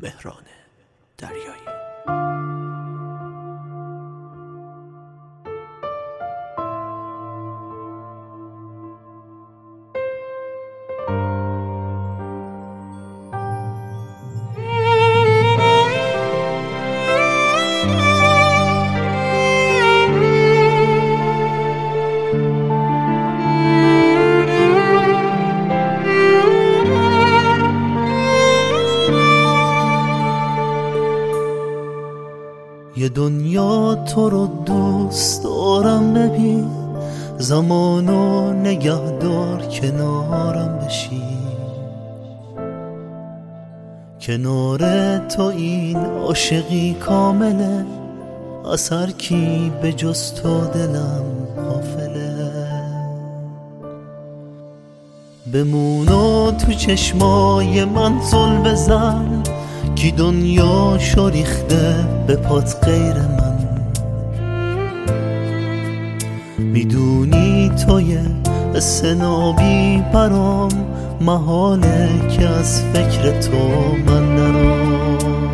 مهران دریایی. یه دنیا تو رو دوست دارم، ببین زمانو نگه دار کنارم بشی. کنار تو این عاشقی کامله، از هر کی به جز تو دلم غافله. بمونو تو چشمای من زل بزن، کی دنیا شو ریخته به پات غیر من. میدونی توی سنابی برام محاله که از فکر تو من نرام.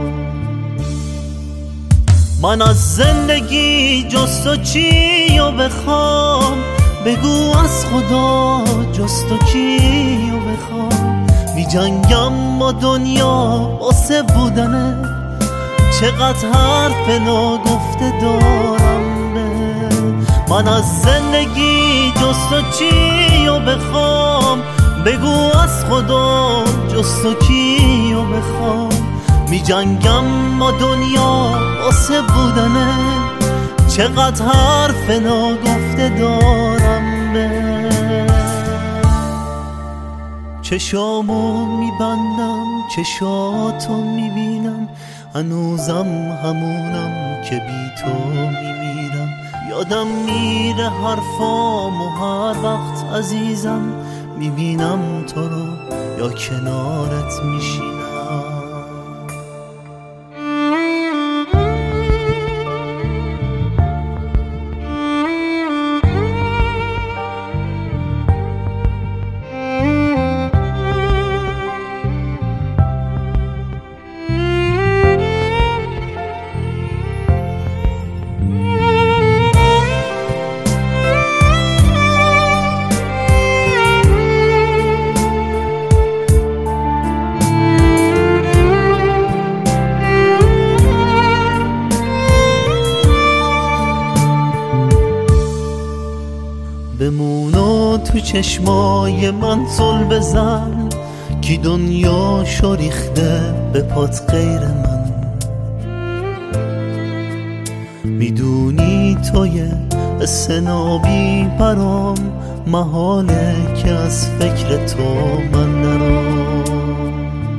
من از زندگی جز تو چیو بخوام، بگو از خدا جز تو کیو بخوام. می جنگم با دنیا واسه بودنه، چقدر حرف ناگفته دارم به. من از زندگی جز تو چیو بخوام، بگو از خدا جز تو کیو بخوام. می جنگم با دنیا واسه بودنه، چقدر حرف ناگفته دارم به. چشامو میبندم چشاتو میبینم، هنوزم همونم که بی تو میمیرم. یادم میره حرفامو هر وقت عزیزم، میبینم تو رو یا کنارت میشینم. بمونو تو چشمای من زل بزن، کی دنیا شو ریخته به پات غیر من. میدونی توی سنابی برام محاله که از فکر تو من نرام.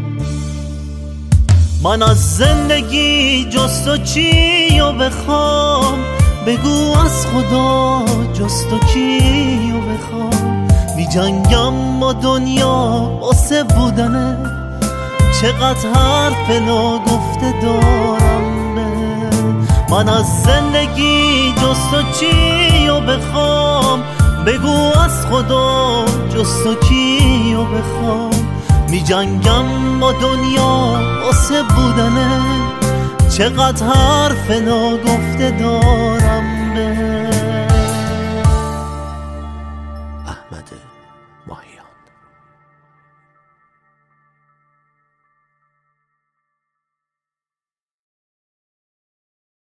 من از زندگی جز تو چیو بخوام، بگو از خدا جز تو کیو بخوام. می جنگم با دنیا واسه بودنه، چقدر حرف ناگفته دارم به. من از زندگی جز تو چیو بخوام، بگو از خدا جز تو کیو بخوام. می جنگم با دنیا واسه بودنه، چقدر حرف ناگفته دارم به.